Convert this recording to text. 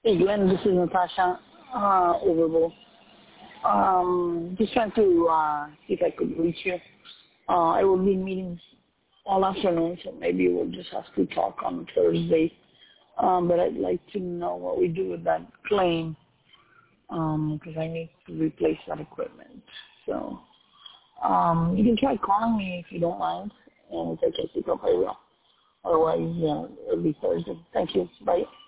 Hey Glenn, this is Natasha Overbull. Just trying to see if I could reach you. I will be in meetings all afternoon, so maybe we'll just have to talk on Thursday. But I'd like to know what we do with that claim because I need to replace that equipment. So you can try calling me if you don't mind, and if I can pick up, I will. Otherwise, it'll be Thursday. Thank you. Bye.